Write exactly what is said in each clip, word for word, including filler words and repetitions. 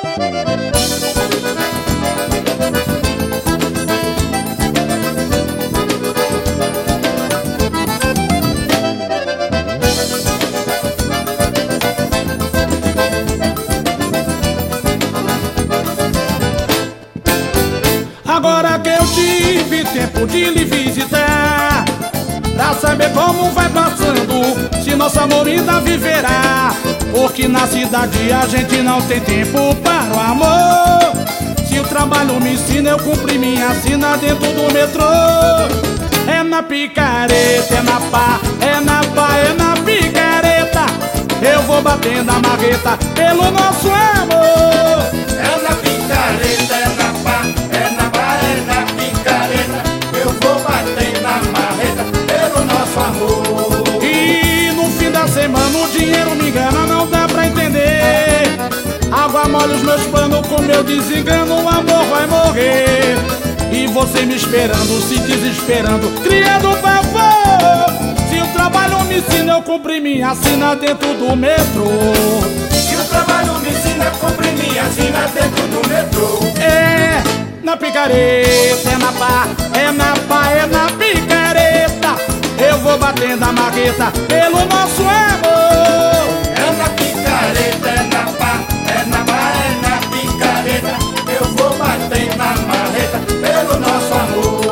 Agora que eu tive tempo de lhe visitar, pra saber como vai passando, se nosso amor ainda viverá. Porque na cidade a gente não tem tempo para o amor. Se o trabalho me ensina, eu cumpri minha sina dentro do metrô. É na picareta, é na pá, é na pá, é na picareta. Eu vou batendo a marreta pelo nosso amor. É na picareta, é na pá, é na pá, é na picareta. Eu vou batendo a marreta pelo nosso amor. E no fim da semana o dinheiro me engana, não dá pra entender. Água molha os meus panos, com meu desengano o amor vai morrer. E você me esperando, se desesperando, criando pavor. Se o trabalho me ensina, eu cumpri minha sina dentro do metrô. Se o trabalho me ensina, eu cumpri minha sina dentro do metrô. É na picareta, é na pá, é na pá, é na picareta. Eu vou batendo a marreta pelo nosso amor. É na picareta, é na pá, é na pá, é na picareta. Eu vou batendo a marreta pelo nosso amor.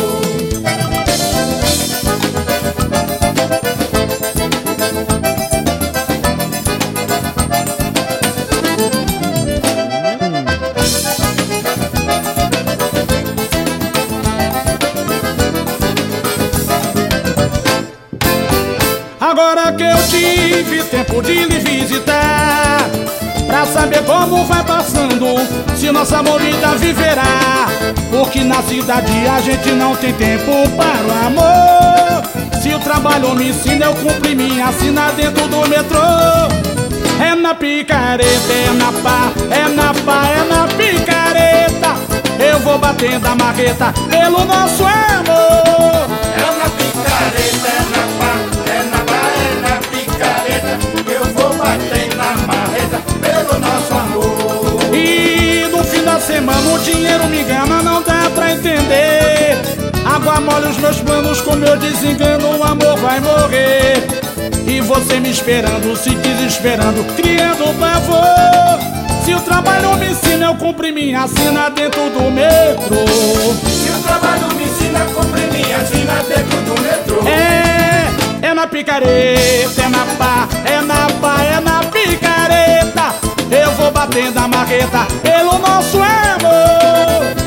Agora que eu tive tempo de lhe visitar, pra saber como vai passando, se nosso amor ainda viverá. Porque na cidade a gente não tem tempo para o amor. Se o trabalho me ensina, eu cumpri minha sina dentro do metrô. É na picareta, é na pá, é na pá, é na picareta. Eu vou batendo a marreta pelo nosso amor. É na picareta, é na pá, é na pá, é na picareta. Eu vou batendo a marreta pelo nosso amor. E no fim da semana o dinheiro me engana, não dá pra entender. Água molha os meus planos, com meu desengano o amor vai morrer. E você me esperando, se desesperando, criando pavor. Se o trabalho me ensina, eu cumpri minha sina dentro do metrô. Se o trabalho me ensina, eu cumpri minha sina dentro do metrô. É, é na picareta, é na pá, é na pá, é na picareta. Eu vou batendo a marreta pelo nosso amor.